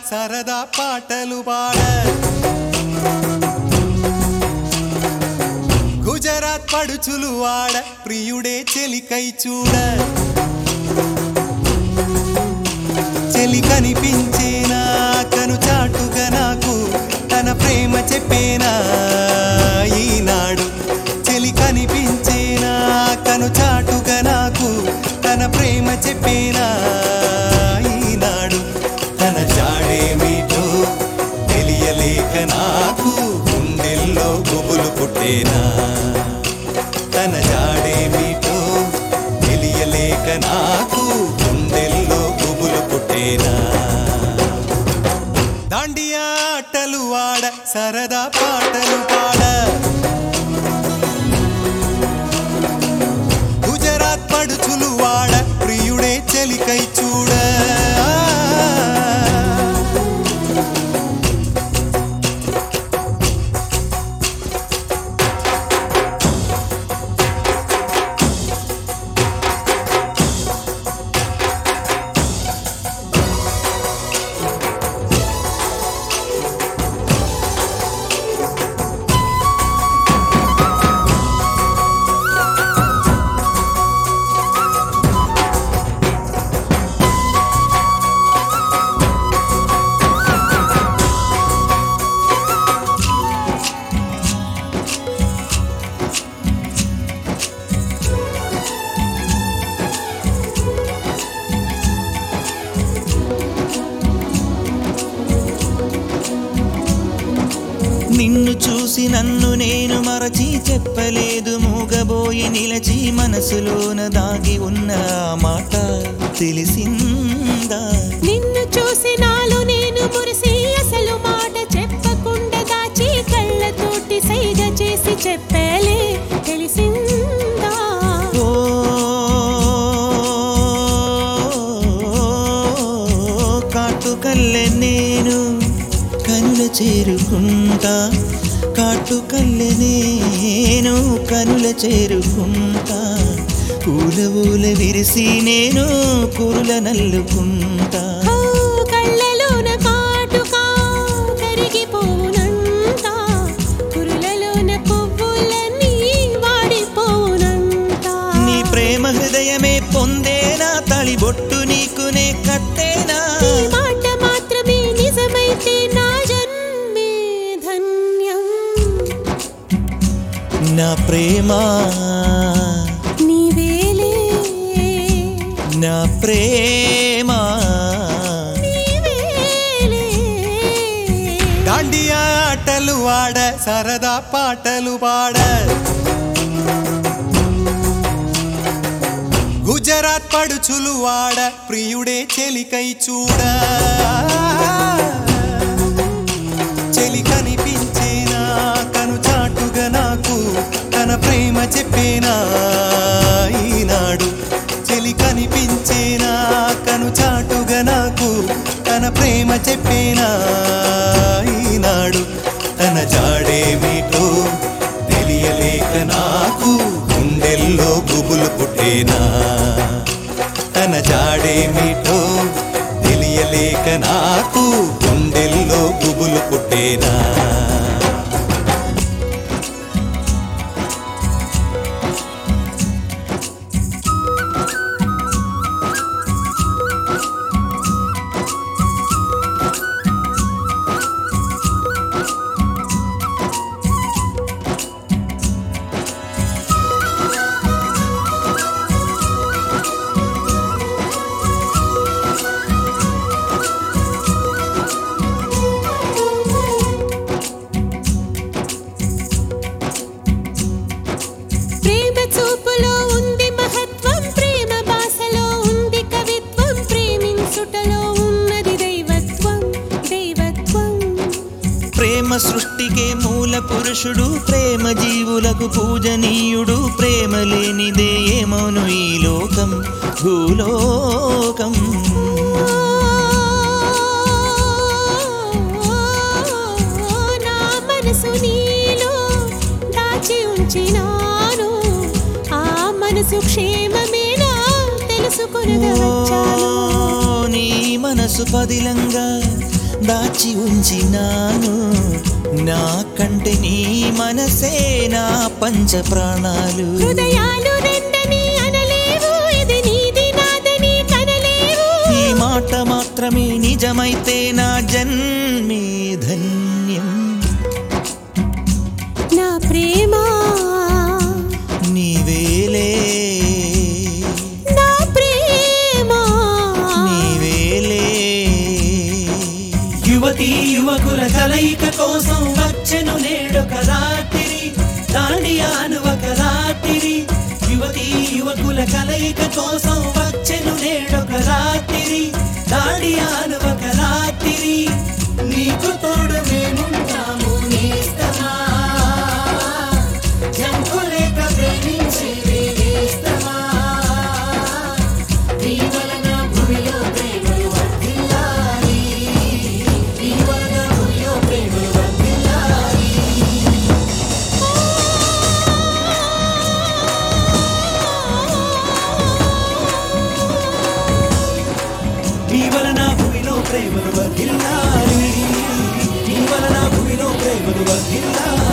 సరదా పాటలు పాడ గుజరాత్ పడుచులు వాడ ప్రియుడే చెలికై చూడ చెలి కనిపించేనా కను చాటుగా నాకు తన ప్రేమ చెప్పేనా ఈనాడు చెలి కనిపించేనా కను చాటుగా నాకు తన ప్రేమ చెప్పేనా ఈనాడు తన జాడేమిటో తెలియలేక నాకు గుండెల్లో గుబులు పుట్టేనా తన జాడేమిటో తెలియలేక నాకు గుండెల్లో గుబులు పుట్టేనా దాండియా ఆటలు ఆడ సరదా పాటలు పాడ గుజరాత్ పడుచులు వాడ ప్రియుడే చెలికై చూడ నిన్ను చూసి నన్ను నేను మరచి చెప్పలేదు మూగబోయి నిలచి మనసులోన దాగి ఉన్న మాట తెలిసిందా నిన్ను చూసి నాలో నేను మురిసి అసలు మాట చెప్పకుండా దాచి కళ్ళతోటి సైగ చేసి చెప్పలే తెలిసిందా ఓ కాటుకల్లె నేను కనుల చేరుకుంటా కాటుకల్లె నేను కనుల చేరుకుంటా పూల ఊల విరిసి నేను కురుల నల్లుకుంటా కళ్ళలోన కాటుకా కరిగిపోనంతా కురులలోన పువ్వులన్నీ వాడిపోనంతా నీ ప్రేమ హృదయమే పొందేనా తళిబొట్టు నీకునే కట్టేనా ఈ మాట మాత్రమే నిజమైతే నా జన్మే ధన్యం నా ప్రేమ నీవేలే నా ప్రేమ నీవేలే దాండియా ఆటలు ఆడ సరదా పాటలు పాడ గుజరాత్ పడుచులు వాడ ప్రియుడే చెలికై చూడ చెలి కనిపించేనా కను చాటుగా నాకు తన ప్రేమ చెప్పేనా ఈనాడు చెలి కనిపించేనా కను చాటుగా నాకు తన ప్రేమ చెప్పేనా ఈనాడు తన జాడేమిటో తెలియలేక నాకు గుండెల్లో గుబులు పుట్టేనా తన జాడేమిటో తెలియలేక నాకు గుండెల్లో గుబులు పుట్టేనా ప్రేమ చూపులో ఉంది మహత్వం ప్రేమ భాషలో ఉంది కవిత్వం ప్రేమించుటలో ఉన్నది దైవత్వం దైవత్వం ప్రేమ సృష్టికే మూల పురుషుడు ప్రేమ జీవులకు పూజనీయుడు ప్రేమ లేనిదే ఏమౌను ఈ లోకం భూలోకం నా మనసు నీలో దాచి ఉంచినాను ఆ మనసు క్షేమమేనా తెలుసుకొనగా వచ్చాను నీ మనసు పదిలంగా దాచి ఉంచినాను నా కంటే నీ మనసే నా పంచ ప్రాణాలు హృదయాలు రెండని అనలేవు ఇది నీది నాదని కనలేవు ఈ మాట మాత్రమే నిజమైతే నా జన్మే ధన్యం నా ప్రేమ నీవేలే నా ప్రేమ నీవేలే యువతీ యువకుల కలయిక కోసం వచ్చెను నేడొక రాత్రి దాండియాను ఒక రాత్రి యువతీ యువకుల కలయిక కోసం వచ్చెను నేడొక రాత్రి దాండియాను ఒక రాత్రి నీకు తోడు మేముంటాము నేస్తమా జంకులేక ప్రేమించి నేస్తమా నీ వలన భూమిలో ప్రేమలు వర్ధిల్లాలి నీ వలన భూమిలో ప్రేమలు వర్ధిల్లాలి నీ వలన భూమిలో ప్రేమలు వర్ధిల్లాలి నీ వలన భూమిలో ప్రేమలు వర్ధిల్లాలి